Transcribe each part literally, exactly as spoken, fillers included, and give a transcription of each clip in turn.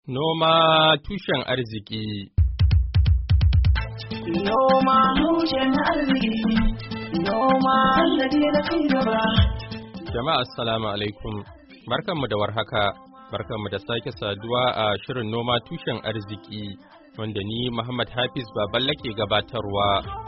Noma tushen arziki. Noma tushen arziki. Noma sannadi na cigaba. Jama'a assalamu alaikum. Barkanmu da warhaka. Barkanmu da sake saduwa a shirin noma tushen arziki wanda ni Muhammad Hafiz Baballe ke gabatarwa.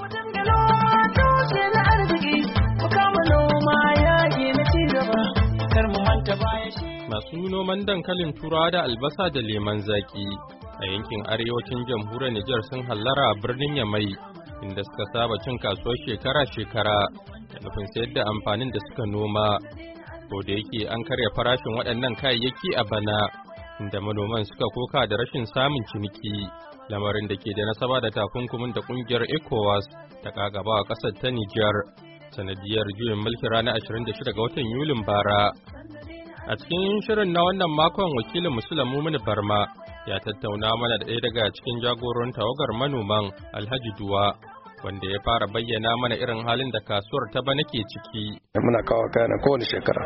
Tushen arziki. Kama noma yaƙi na cigaba. Kar mu manta baya shi. Masu noman dankalin turawa da albasa da leman zaki a yankin arewacin jamhuriyar Nijar sun hallara a birnin Yamai inda suka saba cin kasuwar shekara-shekara da nufin sayar da amfanin da suka noma. Ko da yake an karya farashin waɗannan kayayyaki a bana inda manoman suka koka da rashin samun ciniki, lamarin da ke da nasaba da takunkumin da ƙungiyar ECOWAS ta kagaba a ƙasar ta Nijar sanadiyar juyin mulki ranar ashirin da shida ga watan Yulin bara. A cikin shirin na wannan makon wakilin Musula Mumuni Barma ya tattauna mana da ɗaya daga cikin jagoran tawagar manoman Alhaji Duwa wanda ya fara bayyana mana irin halin da kasuwar ta bana ke ciki. Muna kawo kayan kowane shekara.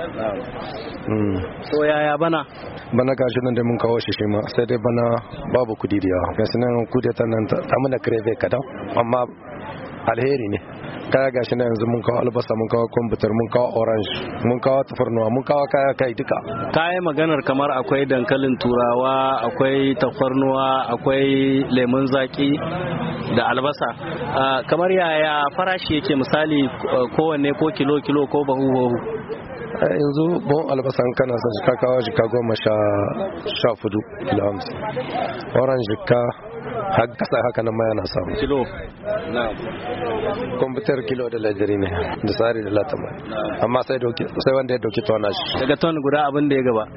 So yaya bana? Bana gashi nan da mun kawo shi ma sai dai bana babu kudi da yawa. Gashi nan kudi ta nan ta muna kreve kadan amma alheri ne. Kaya gashi na yanzu mun kawo albasa, mun kawo kwamfutar, mun kawo orange, mun kawo tafarnuwa, mun kawo kaya kai duka. Kayan maganar kamar akwai dankalin turawa, akwai tafarnuwa, akwai lemun zaki da albasa. Uh, kamar yaya farashi yake misali uh, kowanne ko kilo kilo ko bahu bahu? Yanzu bon albasan kana son shi ka kawo shi ka goma sha sha fudu kilo hamsin. Orange ka har kasa haka nan ma yana samu kilo na kwamfutar kilo da lajiri ne da tsari da latama amma sai doki sai wanda ya doki tona shi daga ton guda abin da ya gaba.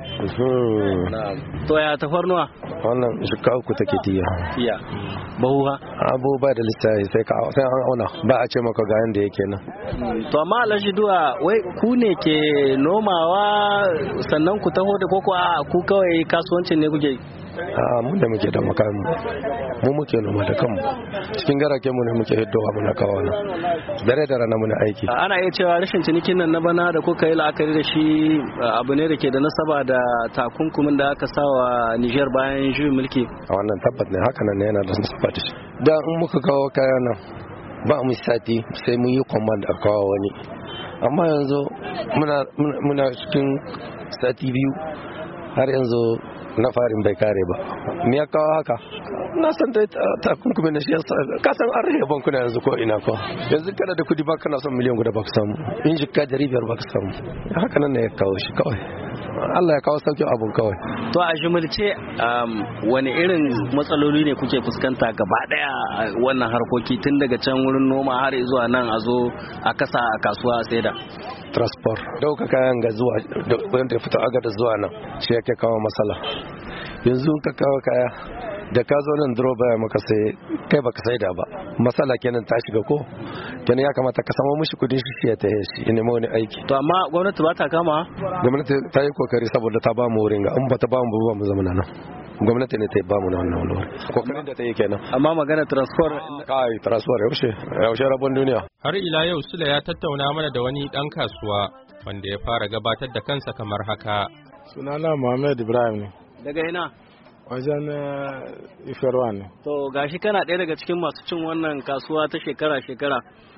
To ya tafarnuwa wannan shika uku take tiya tiya bahuha abu ba da lissafi sai ka sai an auna ba a ce maka ga yanda yake nan. To amma Alhaji Duwa wai ku ne ke nomawa sannan ku taho da koko a ku kawai kasuwancin ne kuke? a mun da muke da makamu mu muke noma da kanmu cikin garake mu ne muke hiddowa muna kawo nan dare da rana muna aiki. Ana iya cewa rashin cinikin nan na bana da kuka yi la'akari da shi abu ne da ke da nasaba da takunkumin da aka sawa Niger bayan juyin mulki. A wannan tabbat ne haka nan ne yana da nasaba da shi. Da in muka kawo kaya nan ba mu sati sai mun yi command a kawo wani amma yanzu muna muna cikin sati biyu har yanzu na farin bai kare ba. Me ya kawo haka? Na san dai takunkumin da shi yasa ka san an rage bankuna yanzu ko ina ko yanzu kana da kudi ba kana son miliyan guda ba ka samu in jikka dari biyar ba ka samu haka nan ne ya kawo shi kawai. Allah ya kawo sauƙin abun kawai. To a jimilce wani irin matsaloli ne kuke fuskanta gaba daya wannan harkoki tun daga can wurin noma har zuwa nan a zo a kasa a kasuwa a saida? Transport dauka kayan ga zuwa wanda ya fito aga da zuwa nan shi yake kawo matsala. Yanzu ka kawo kaya da ka zo nan duro baya maka sai kai baka saida ba matsala kenan ta shiga ko kenan ya kamata ka samu mishi kudin shi ya tahe shi ya nemi wani aiki. To amma gwamnati ba ta kama? Gwamnati ta yi kokari saboda ta ba mu wurin ga in ba ta ba mu ba mu zama nan gwamnati ne ta yi ba mu na wannan wuri kokarin da ta yi kenan. Amma magana transport kai transport yaushe yaushe rabon duniya. Har ila yau Sule ya tattauna mana da wani dan kasuwa wanda ya fara gabatar da kansa kamar haka. Sunana Muhammad Ibrahim ne. Daga ina? Wajen Iferwa ne. To gashi kana ɗaya daga cikin masu cin wannan kasuwa ta shekara-shekara.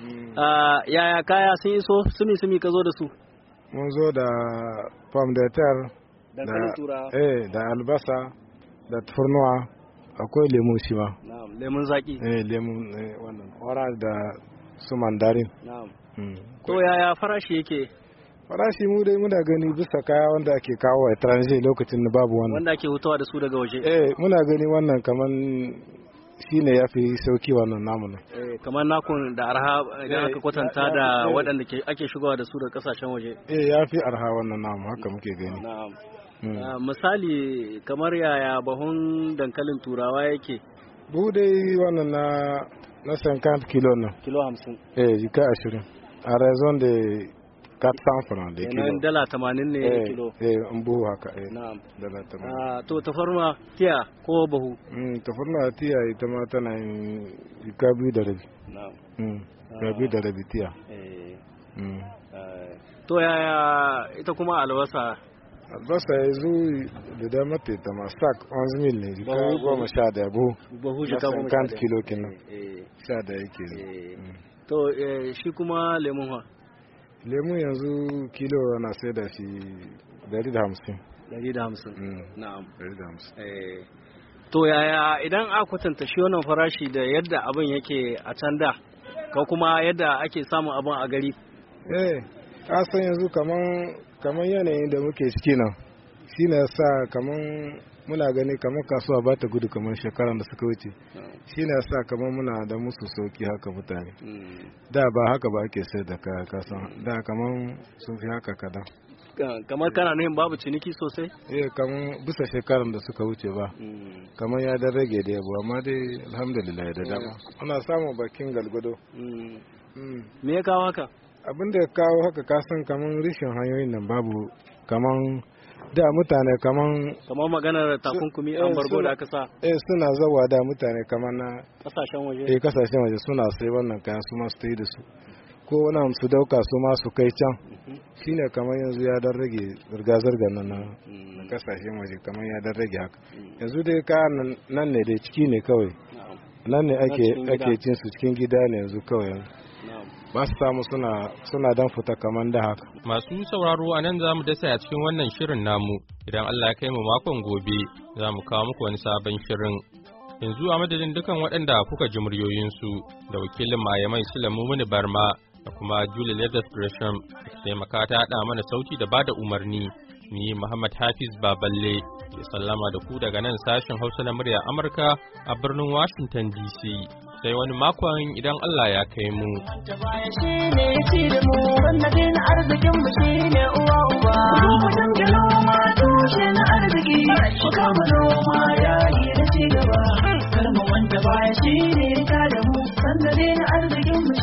Yaya kaya sun iso sumi-sumi ka zo da su? Mun zo da pom de terre da eh da albasa da tafarnuwa akwai lemu shi ma. Na'am, lemun zaki. Eh lemun wannan orange da su mandarin. Na'am. To yaya farashi yake? Farashi mu dai muna gani bisa kaya wanda ake kawo a transit lokacin da babu wannan. Wanda ake hutawa da su daga waje. Eh muna gani wannan kaman shine yafi sauki wannan namu ne. Eh kamar nakun da arha idan aka kwatanta da waɗanda ake shigowa da su daga kasashen waje. Eh yafi arha wannan namu haka muke gani. Na'am. Misali kamar yaya bahun dankalin turawa yake? Buhu dai wannan na na cinquante kilo nan. Kilo hamsin. Eh jika ashirin. A raison de quatre cents francs da kilo. Dala tamanin ne da kilo. Eh an buhu haka eh. Na'am. Dala tamanin. Ah to tafarma tiya ko bahu? Mm tafarma tiya ita ma tana yin jika biyu da rabi. Na'am. Mm jika biyu da rabi tiya. Eh. Mm. To yaya ita kuma albasa? albasa ya zo da dama ta ta ma sak onze mil ne jika goma sha daya buhu buhu jika goma sha daya kilo kenan sha daya yake to shi kuma lemun ha lemun yanzu kilo na sai da shi dari da hamsin dari da hamsin na'am dari da hamsin to yaya idan a kwatanta shi wannan farashi da yadda abin yake a can da ko kuma yadda ake samun abin a gari eh ka san yanzu kaman kaman yanayin da muke ciki nan shi ne sa kaman muna gani kamar kasuwa ba ta gudu kamar shekaran da suka wuce shi ne sa kamar muna da musu sauki haka mutane da ba haka ba ake sayar da kaya kasan da kamar sun fi haka kadan kamar kana nuhin babu ciniki sosai eh kamar bisa shekaran da suka wuce ba kamar ya da rage da yabo amma dai alhamdulillah da dama ana samun bakin galgado me ya kawo haka abin da ya kawo haka kasan kamar rishin hanyoyin nan babu kamar da mutane kaman kamar maganar takunkumi an bargo da aka sa eh suna zawa da mutane kamar na kasashen waje eh kasashen waje suna sai wannan kayan su ma su yi da su ko wani su dauka su ma su kai can shine kamar yanzu ya dan rage zirga zirga nan na kasashen waje kamar ya dan rage haka yanzu dai kayan nan ne dai ciki ne kawai nan ne ake ake cin su cikin gida ne yanzu kawai ba su samu suna suna dan fita kamar da haka. Masu sauraro a nan za mu dasa a cikin wannan shirin namu idan Allah ya kai mu makon gobe za mu kawo muku wani sabon shirin. Yanzu a madadin dukan waɗanda kuka ji muryoyinsu da wakilin Mayamai Sulaimu Muni Barma da kuma Julie Leathers Gresham da taimaka ta haɗa mana sauti da bada umarni. Ni Muhammad Hafiz Baballe ke sallama da ku daga nan sashen Hausa na murya Amurka a birnin Washington D C. Sai wani makon idan Allah ya kai mu. arzikin mu shine uwa uba. Mu dinga noma tushe na arziki. Mu kama noma yayi da ci gaba. Kar mu wanda baya shine ta da mu. Sannadin arzikin mu